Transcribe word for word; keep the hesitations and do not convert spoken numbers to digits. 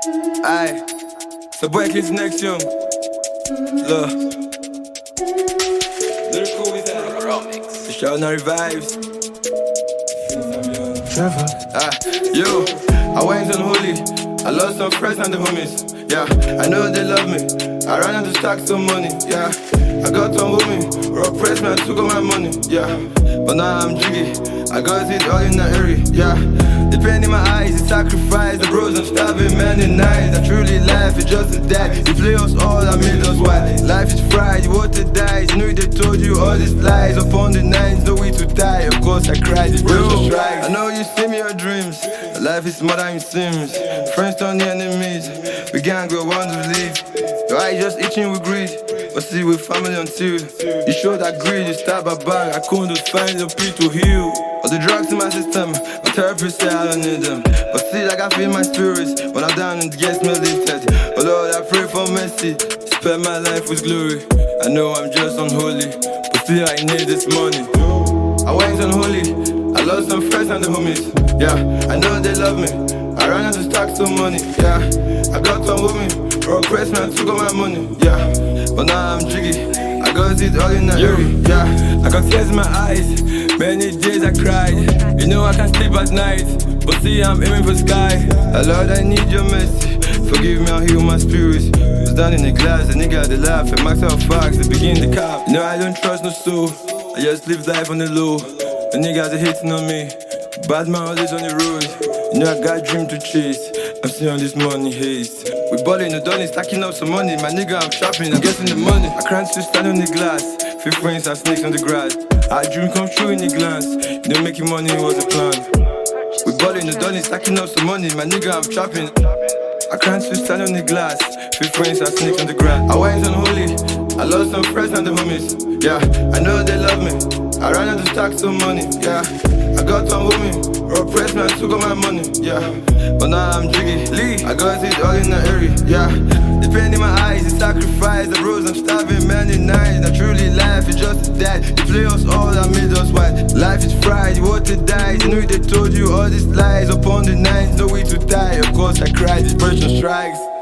Aye, so boy kids next young. Look, lyrical with that Romix. The show no revives. Trevor. Ah, yo, I went on holy. I lost some friends and the homies. Yeah, I know they love me. I ran out to stack some money. Yeah, I got some women. Raw press man took all my money. Yeah, but now I'm jiggy. I got it all in the area. Yeah. The pain in my eyes, the sacrifice, the bros, I'm starving many nights. I truly life is just a die. You play us all, I made us wild. Life is fried, you want to die. You know they told you all these lies. Upon the nines, no way to die. Of course I cried, it's real strike. I know you see me your dreams. Life is more than it seems. Friends turn the enemies. We can't go on to leave. Your eyes just itching with greed. But see with family until you show that greed, you stab a bag. I couldn't just find a pit to heal. All the drugs in my system, my therapist say I don't need them. But still I can feel my spirits when I'm down and gets me lifted. Oh Lord, I pray for mercy, spend my life with glory. I know I'm just unholy, but still I need this money. I went unholy, I lost some friends and the homies. Yeah, I know they love me. I ran out to stack some money. Yeah, I got some women. Raw press man took all my money. Yeah, but now I'm jiggy. I got it all in the area. Yeah, I got tears in my eyes. Many days I cried. You know I can't sleep at night, but see I'm aiming for sky. Oh Lord, I need your mercy. Forgive me, I'll heal my spirits. Was down in the glass, the nigga they laugh and max out facts, they begin the cap. You know I don't trust no soul. I just live life on the low. The niggas are hating on me. Bad man always on the road. You know I got dream to chase. I'm still on this money haste. We ballin' the donny, stacking up some money. My nigga, I'm shopping, I'm getting the money. I can't still stand on the glass. Feel friends and snakes on the grass. Our dream come true in the glance. You know making money was a plan. We ballin' the donny, stacking up some money. My nigga, I'm chopping. I can't still stand on the glass. Feel friends and snakes on the grass. I went unholy. I lost some friends and the homies. Yeah, I know they love me. I ran out to stack some money. Yeah, I got some women. Raw press man took all my money. Yeah, but now I'm jiggy. Lee, I got it all in the area. Yeah, the pain in my eyes, the sacrifice, the bros, I'm starving many nights. I truly life is just a die. You play us all, I made us wild. Life is fried, you want to die. You know they told you all these lies. Upon the nines, no way to die. Of course I cried, this version strikes.